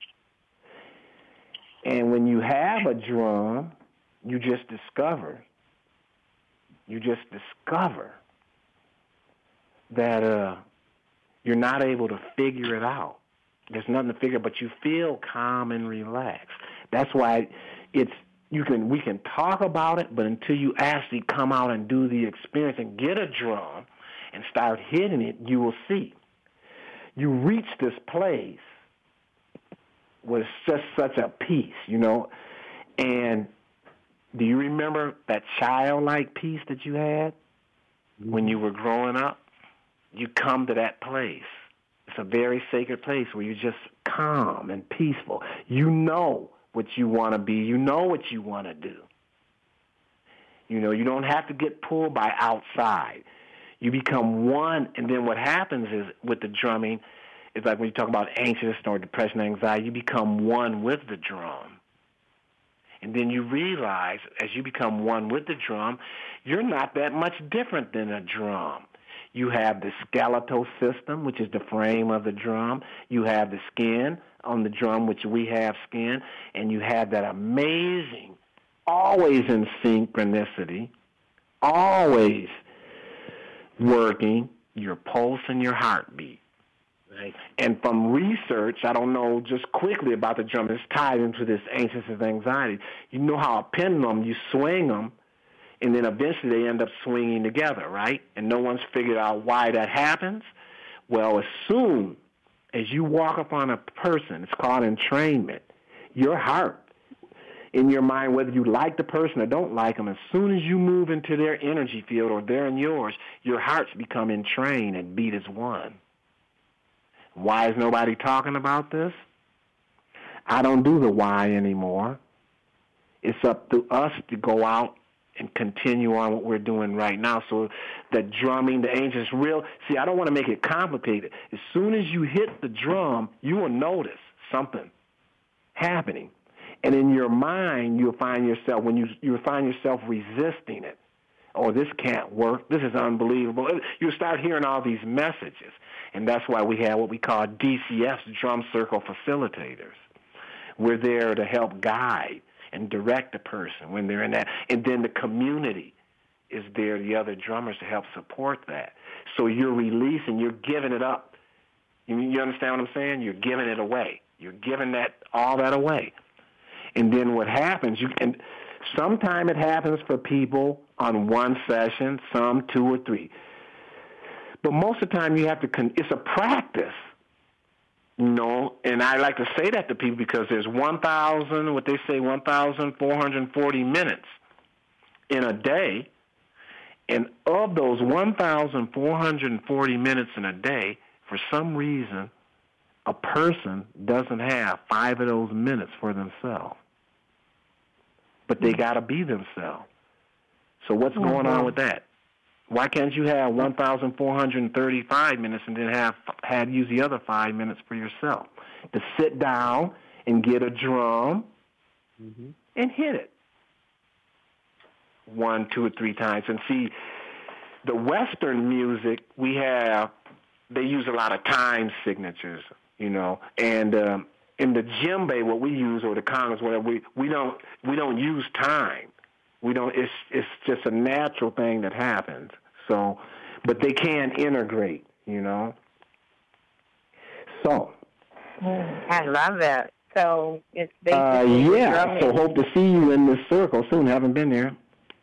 And when you have a drum, you just discover, you just discover that uh, you're not able to figure it out. There's nothing to figure, but you feel calm and relaxed. That's why it's you can we can talk about it, but until you actually come out and do the experience and get a drum and start hitting it, you will see. You reach this place was just such a peace, you know. And do you remember that childlike peace that you had when you were growing up? You come to that place. It's a very sacred place where you're just calm and peaceful. You know what you want to be. You know what you want to do. You know, you don't have to get pulled by outside. You become one, and then what happens is with the drumming, it's like when you talk about anxious or depression, anxiety, you become one with the drum. And then you realize, as you become one with the drum, you're not that much different than a drum. You have the skeletal system, which is the frame of the drum. You have the skin on the drum, which we have skin. And you have that amazing, always in synchronicity, always working, your pulse and your heartbeat. Right. And from research, I don't know just quickly about the drum, it's tied into this anxiousness and anxiety. You know how a pendulum, you swing them, and then eventually they end up swinging together, right? And no one's figured out why that happens. Well, as soon as you walk upon a person, it's called entrainment, your heart in your mind, whether you like the person or don't like them, as soon as you move into their energy field or they're in yours, your hearts become entrained and beat as one. Why is nobody talking about this? I don't do the why anymore. It's up to us to go out and continue on what we're doing right now. So the drumming, the angels, real. See, I don't want to make it complicated. As soon as you hit the drum, you will notice something happening. And in your mind, you'll find yourself, when you you'll find yourself resisting it. Oh, this can't work. This is unbelievable. You'll start hearing all these messages. And that's why we have what we call D C Fs, Drum Circle Facilitators. We're there to help guide and direct the person when they're in that. And then the community is there, the other drummers, to help support that. So you're releasing, you're giving it up. You, you understand what I'm saying? You're giving it away. You're giving that all that away. And then what happens, you and sometimes it happens for people on one session, some two or three. But most of the time you have to, con- it's a practice, you know, and I like to say that to people because there's one thousand, what they say, one thousand four hundred forty minutes in a day. And of those one thousand four hundred forty minutes in a day, for some reason, a person doesn't have five of those minutes for themselves. But they got to be themselves. So what's mm-hmm. going on with that? Why can't you have one thousand four hundred thirty-five minutes and then have, have use the other five minutes for yourself? To sit down and get a drum mm-hmm. and hit it one, two, or three times. And see, the Western music, we have, they use a lot of time signatures, you know, and um, in the djembe, what we use, or the congas, whatever, we, we don't we don't use time. We don't. It's it's just a natural thing that happens. So, but they can integrate, you know. So, I love it. So it's uh, basically yeah. So hope to see you in this circle soon. Haven't been there.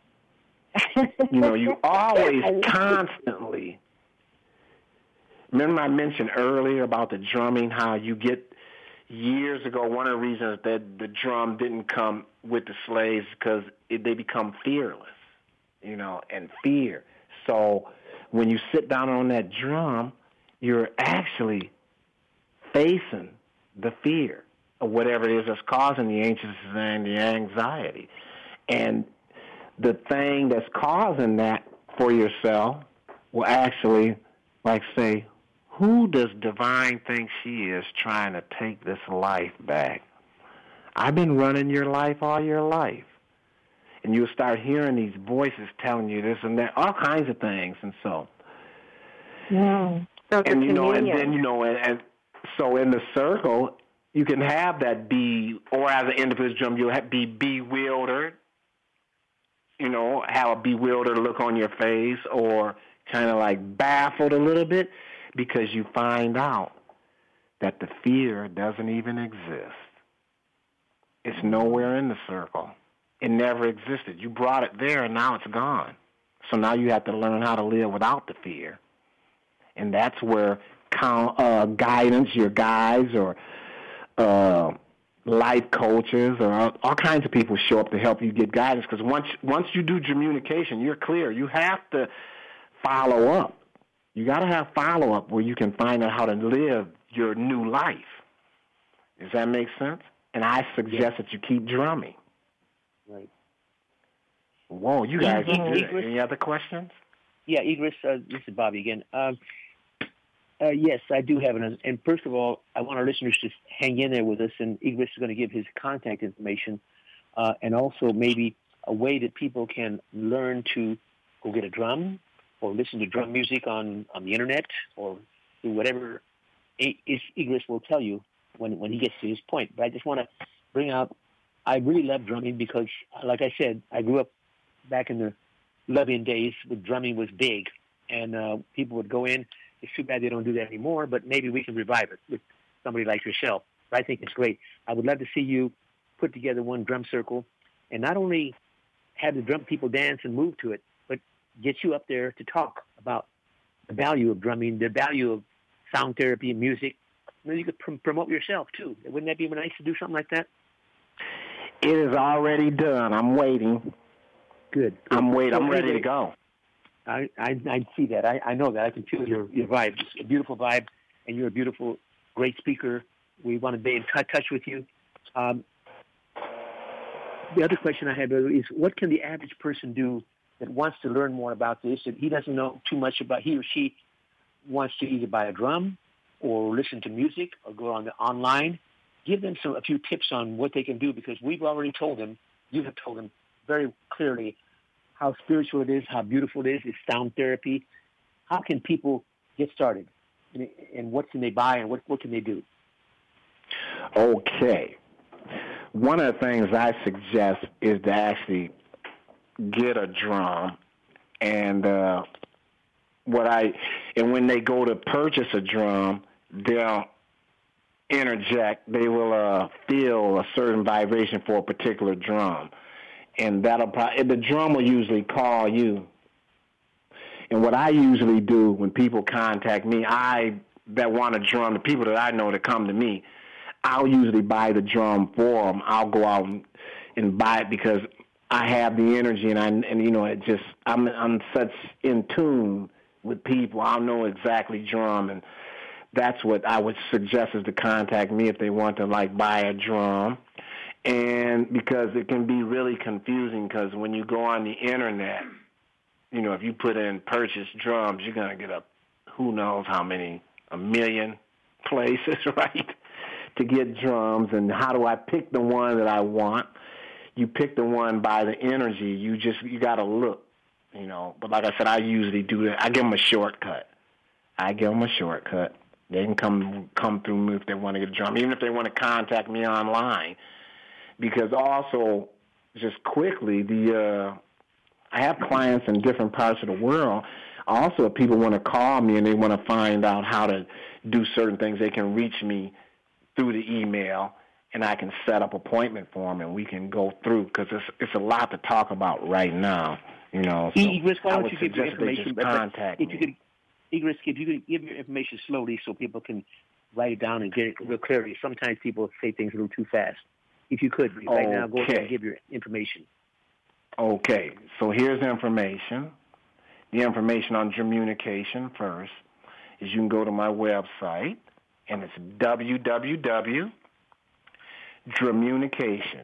You know, you always constantly. Remember I mentioned earlier about the drumming, how you get. Years ago, one of the reasons that the drum didn't come with the slaves because they become fearless, you know, and fear. So when you sit down on that drum, you're actually facing the fear of whatever it is that's causing the anxiousness and the anxiety. And the thing that's causing that for yourself will actually, like, say, who does Divine think she is trying to take this life back? I've been running your life all your life. And you'll start hearing these voices telling you this and that, all kinds of things. And so, yeah. So and you know, and then, you know, and, and so in the circle, you can have that be, or as an individual drum, you'll have, be bewildered, you know, have a bewildered look on your face, or kind of like baffled a little bit, because you find out that the fear doesn't even exist. It's nowhere in the circle. It never existed. You brought it there, and now it's gone. So now you have to learn how to live without the fear. And that's where uh, guidance, your guides, or uh, life coaches, or all, all kinds of people show up to help you get guidance. Because once once you do communication, you're clear. You have to follow up. You got to have follow-up where you can find out how to live your new life. Does that make sense? And I suggest yeah. that you keep drumming. Right. Whoa, you guys, yeah, any, Igris, any other questions? Yeah, Igris, uh, this is Bobby again. Um, uh, yes, I do have an. And first of all, I want our listeners to hang in there with us, and Igris is going to give his contact information, uh, and also maybe a way that people can learn to go get a drum, or listen to drum music on, on the internet, or do whatever Igris will tell you when, when he gets to his point. But I just want to bring out, I really love drumming because, like I said, I grew up back in the Levian days when drumming was big, and uh, people would go in. It's too bad they don't do that anymore, but maybe we can revive it with somebody like yourself. But I think it's great. I would love to see you put together one drum circle and not only have the drum people dance and move to it, get you up there to talk about the value of drumming, the value of sound therapy and music. You know, you could pr- promote yourself, too. Wouldn't that be nice to do something like that? It is already done. I'm waiting. Good. good. I'm waiting. So I'm ready anyway, to go. I, I I see that. I, I know that. I can feel your, your vibe. It's a beautiful vibe, and you're a beautiful, great speaker. We want to be in t- touch with you. Um, the other question I have is, what can the average person do that wants to learn more about this, that he doesn't know too much about, he or she wants to either buy a drum or listen to music or go on the online? Give them some a few tips on what they can do, because we've already told them, you have told them very clearly how spiritual it is, how beautiful it is. It's sound therapy. How can people get started? And, and what can they buy, and what, what can they do? Okay. One of the things I suggest is to actually get a drum, and uh, what I and when they go to purchase a drum, they'll interject. They will uh, feel a certain vibration for a particular drum, and that'll probably, the drum will usually call you. And what I usually do when people contact me, I that want a drum, the people that I know that come to me, I'll usually buy the drum for them. I'll go out and, and buy it because I have the energy, and I and you know it just I'm I'm such in tune with people. I'll know exactly drum, and that's what I would suggest is to contact me if they want to like buy a drum. And because it can be really confusing, because when you go on the internet, you know, if you put in purchase drums, you're gonna get up who knows how many, a million places, right, to get drums. And how do I pick the one that I want? You pick the one by the energy. You just, you got to look, you know. But like I said, I usually do that. I give them a shortcut. I give them a shortcut. They can come come through me if they want to get a drum, even if they want to contact me online. Because also, just quickly, the uh, I have clients in different parts of the world. Also, if people want to call me and they want to find out how to do certain things, they can reach me through the email, and I can set up appointment for them, and we can go through, because it's it's a lot to talk about right now, you know. So Igris, why don't I would you give your suggest they information? just contact if me. you could, Igris, if you could give your information slowly so people can write it down and get it real clearly. Sometimes people say things a little too fast. If you could, right okay. now, go ahead and give your information. Okay, so here's the information. The information on Dremunication first is you can go to my website, and it's w w w dot Dremunication,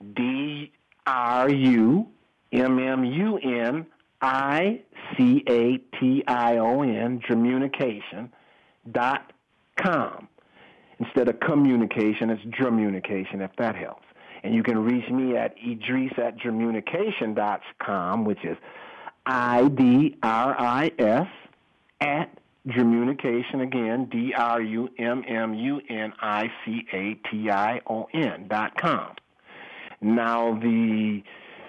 D R U M M U N I C A T I O N, Dremunication dot com. Instead of communication, it's Dremunication, if that helps. And you can reach me at Idris at Dremunication dot com, which is I D R I S at Dremunication, again, D R U M M U N I C A T I O N dot com. Now, the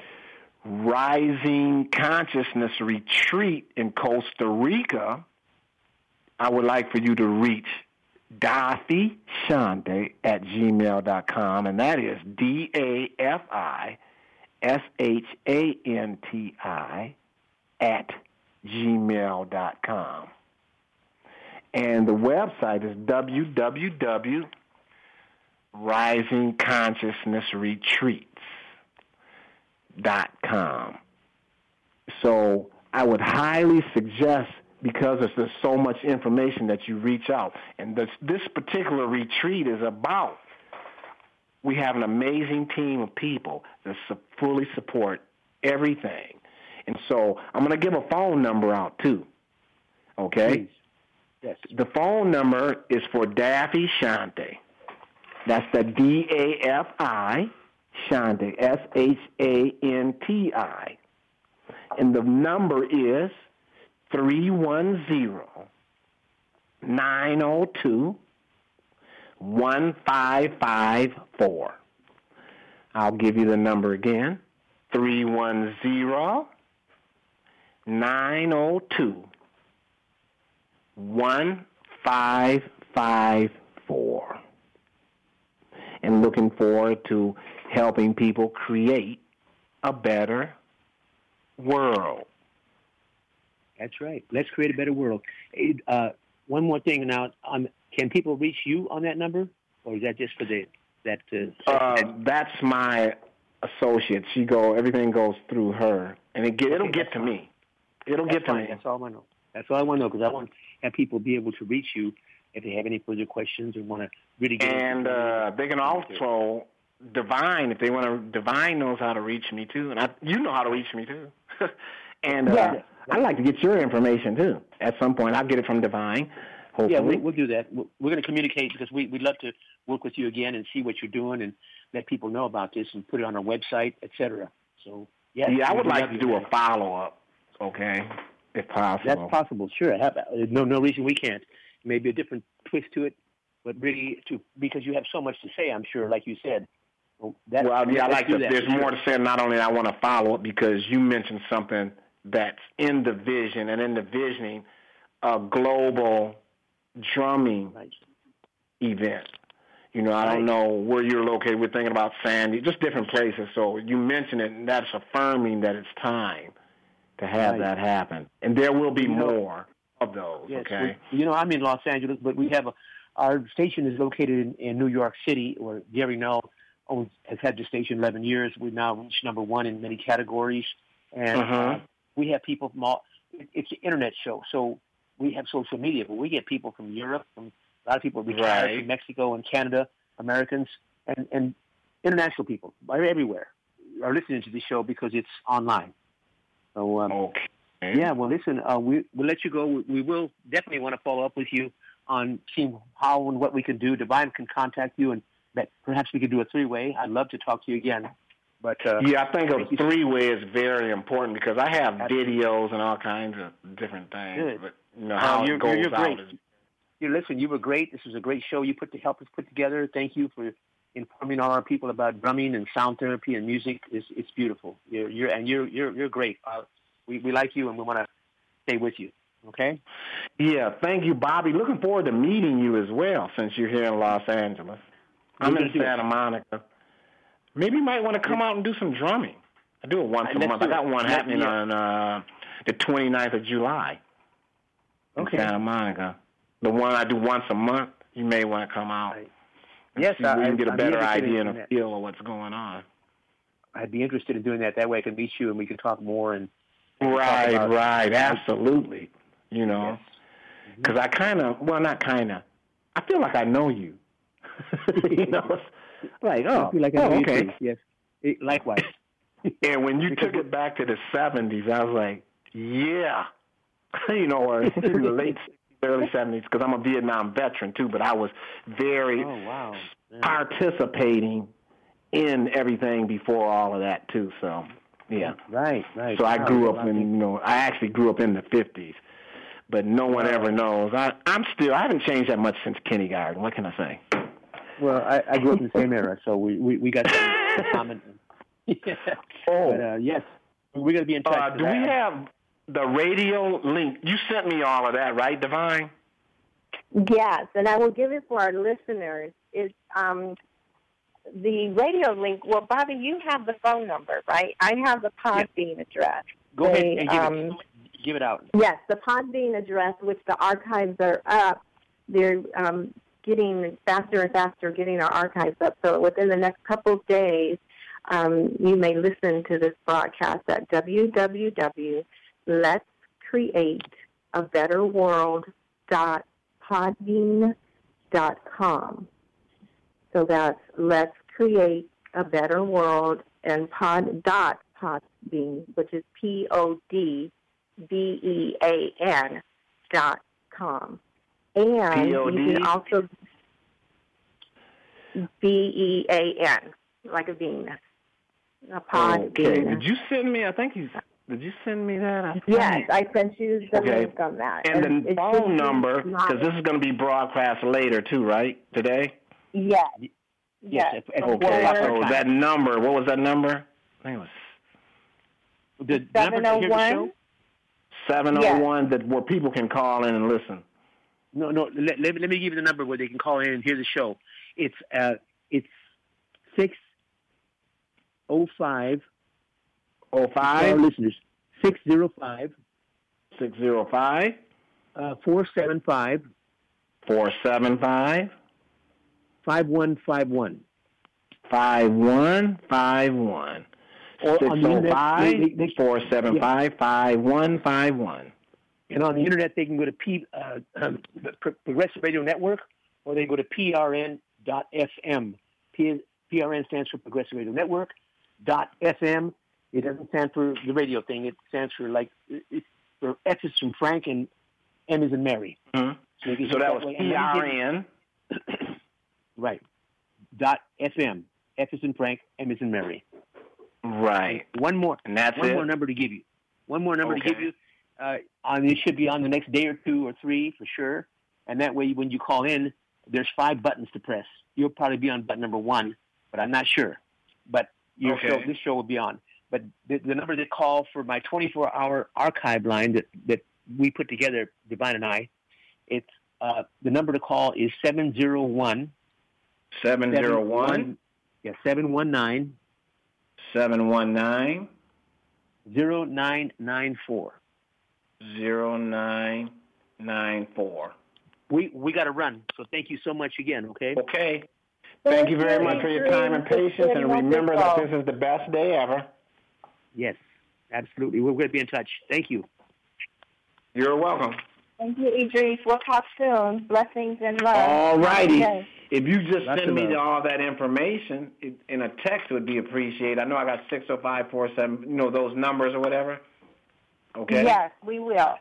Rising Consciousness Retreat in Costa Rica, I would like for you to reach Dafi Shante at gmail dot com, and that is D A F I S H A N T I at gmail dot com. And the website is w w w dot rising consciousness retreats dot com. So I would highly suggest, because there's so much information, that you reach out. And this, this particular retreat is about, we have an amazing team of people that su- fully support everything. And so I'm going to give a phone number out, too. Okay? Please. Yes. The phone number is for Dafi Shante. That's the D A F I, Shante, S H A N T I. And the number is three one zero, nine zero two, one five five four. I'll give you the number again, three one zero, nine zero two, one five five four. And looking forward to helping people create a better world. That's right. Let's create a better world. Uh, one more thing now. Um, can people reach you on that number, or is that just for the that? Uh, uh, that's my associate. She go everything goes through her, and it get, it'll Okay, get that's to fine. me. It'll That's get to fine. me. That's all I want to know. That's all I want to know because I want to have people be able to reach you if they have any further questions or want to really get And into uh, they can also Divine if they want to. Divine knows how to reach me too, and I, you know how to reach me too. and uh, Yeah. I'd like to get your information too. At some point, I'll get it from Divine. Hopefully. Yeah, we, we'll do that. We're we're going to communicate because we, we'd love to work with you again and see what you're doing and let people know about this and put it on our website, et cetera. So, yeah. yeah, I would we like love to you, do man. a follow-up, okay, if possible. That's possible, sure. Have, no no reason we can't. Maybe a different twist to it, but really, to because you have so much to say, I'm sure, like you said. Well, that, well yeah, I let's like do to, that there's for more sure. to say. Not only I want to follow up because you mentioned something that's in the vision and in the visioning, a global drumming Right. event. You know, I Right. don't know where you're located. We're thinking about Sandy, just different places. So you mentioned it, and that's affirming that it's time to have Right. that happen. And there will be You know- more of those, Yes, okay? we, you know, I'm in Los Angeles, but we have a, our station is located in, in New York City, where Gary Null owns, has had the station eleven years. We've now reached number one in many categories, and Uh-huh. uh, we have people from all. it- It's an internet show, so we have social media, but we get people from Europe, from a lot of people retired Right. from Mexico and Canada, Americans, and, and international people everywhere are listening to the show because it's online. So. Um, Okay. Yeah, well, listen, uh, we, we'll let you go. We, we will definitely want to follow up with you on seeing how and what we can do. Divine can contact you, and that perhaps we could do a three-way. I'd love to talk to you again. But uh, Yeah, I think a thank you. three-way is very important because I have videos and all kinds of different things. Good. But, you know, Uh, how you're, it goes you're, you're great. out is... You listen, you were great. This was a great show you put to help us put together. Thank you for informing all our people about drumming and sound therapy and music. It's, it's beautiful. You're, you're and you're you're you're great. Uh, we we like you and we want to stay with you. Okay. Yeah, thank you, Bobby. Looking forward to meeting you as well since you're here in Los Angeles. I'm We're in gonna do it. Santa Monica. Maybe you might want to come out and do some drumming. I do it once Uh, a let's month. I do got it. one Let's- happening yeah. on uh, the twenty-ninth of July in Okay. Santa Monica. The one I do once a month. You may want to come out. Right. and Yes, see where I- you can get a I'd be better interested in idea and doing a that. feel of what's going on. I'd be interested in doing that. That way I can meet you and we can talk more. And Right, about- right, absolutely. You know, Yes. because I kind of, well, not kind of. I feel like I know you. you know, it's like oh, I feel like I oh, know you okay. too. Yes. It, likewise. And when you Because took it back to the seventies, I was like, yeah, you know, or the late early seventies, because I'm a Vietnam veteran too. But I was very Oh wow. Yeah. participating in everything before all of that too. So yeah. Right. Right. So I Wow, grew a up lot of in, you people- know, I actually grew up in the fifties, but no one Wow. ever knows. I, I'm still, I haven't changed that much since kindergarten. What can I say? Well, I, I grew up in the same era, so we we, we got some in common. Yeah. Oh. But uh, yes, we're gonna be in touch. Uh, do we have the radio link? You sent me all of that, right, Divine? Yes, and I will give it for our listeners. It's um, the radio link. Well, Bobby, you have the phone number, right? I have the Podbean address. Go ahead They, and give, um, it, give it out. Yes, the Podbean address, which the archives are up. They're um, getting faster and faster, getting our archives up. So within the next couple of days, um, you may listen to this broadcast at w w w dot lets create a better world dot podbean dot com. So that's Let's Create a Better World and pod dot podbean, which is P O D B E A N dot com. And P O D? you can also B E A N, like a bean. A pod Okay. bean. Did you send me? I think you. Did you send me that? I Yes, think. I sent you the Okay. link on that. And it the should phone be number, not- because this is going to be broadcast later too, right? Today. Yes. Yes, Yes. at- at Before- four Okay. o'clock So our that time. number, what was that number? I think it was The the number to hear the show? seven oh one? seven oh one. That where people can call in and listen. No, no. Let, let, let me give you the number where they can call in and hear the show. It's uh, it's six oh five. Oh Our five listeners, six zero five six zero five uh, four seven five four seven five five one five one. five one five one. Or on the internet, they- they- they- four seven five, five one five one. And on the internet, they can go to P, uh, um, the Pro- Progressive Radio Network, or they go to P R N dot F M. P, PRN stands for Progressive Radio Network. Dot F M. It doesn't stand for the radio thing. It stands for like it's for F is from Frank and M is in Mary. Mm-hmm. So, you can So hit that was way. P And R then N. you get- right. Dot F M. F is in Frank. M is in Mary. Right. One more. And that's one it? more number to give you. One more number Okay. to give you. Uh, on it should be on the next day or two or three for sure. And that way, when you call in, there's five buttons to press. You'll probably be on button number one, but I'm not sure. But your Okay. show, this show will be on. But the, the number to call for my twenty-four hour archive line that, that we put together, Divine and I, it's uh, the number to call is seven zero one seven zero one, yeah seven one nine seven one nine, zero nine nine four. zero nine nine four. We we got to run, so thank you so much again. Okay. Okay. Thank you very much for your time and patience, and remember that this is the best day ever. Yes, absolutely. We're going to be in touch. Thank you. You're welcome. Thank you, Idris. We'll talk soon. Blessings and love. All righty. Okay. If you just Lots send of me love. all that information it, in a text, would be appreciated. I know I got six oh five four seven, you know, those numbers or whatever. Okay? Yes, we will.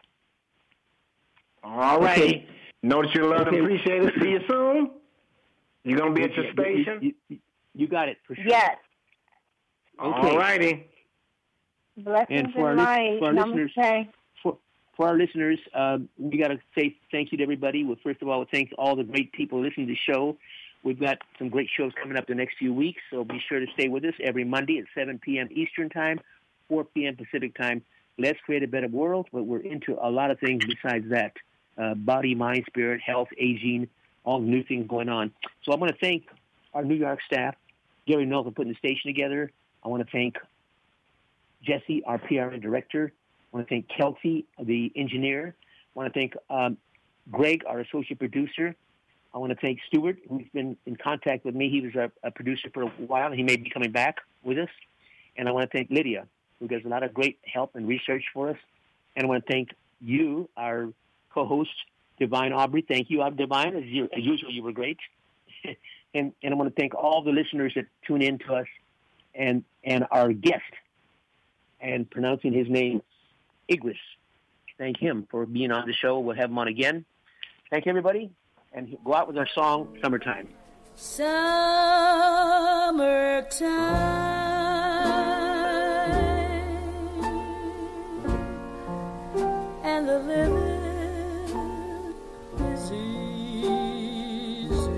All righty. Okay. Know that you love Okay. and appreciate it. See you soon. You going to be at your You- station? You, you, you got it for sure. Yes. Okay. All righty. Blessings And for our and lis- light. for our listeners- Namaste. For, for our listeners, um, we got to say thank you to everybody. Well, first of all, thank all the great people listening to the show. We've got some great shows coming up the next few weeks, so be sure to stay with us every Monday at seven p.m. Eastern Time, four p.m. Pacific Time. Let's create a better world, but we're into a lot of things besides that. Uh, body, mind, spirit, health, aging, all the new things going on. So I want to thank our New York staff, Gary Null, for putting the station together. I want to thank Jesse, our P R N director. I want to thank Kelsey, the engineer. I want to thank um, Greg, our associate producer. I want to thank Stuart, who's been in contact with me. He was a, a producer for a while, and he may be coming back with us. And I want to thank Lydia, who does a lot of great help and research for us. And I want to thank you, our co-host, Divine Aubrey. Thank you, Divine. As, you, as usual, you were great. and, and I want to thank all the listeners that tune in to us and, and our guest, and pronouncing his name, Idris. Thank him for being on the show. We'll have him on again. Thank you, everybody. And go out with our song, Summertime. Summertime, and the living is easy.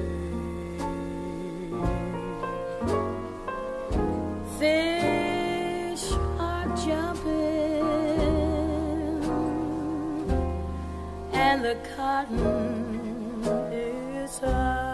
Fish are jumping, and the cotton is high.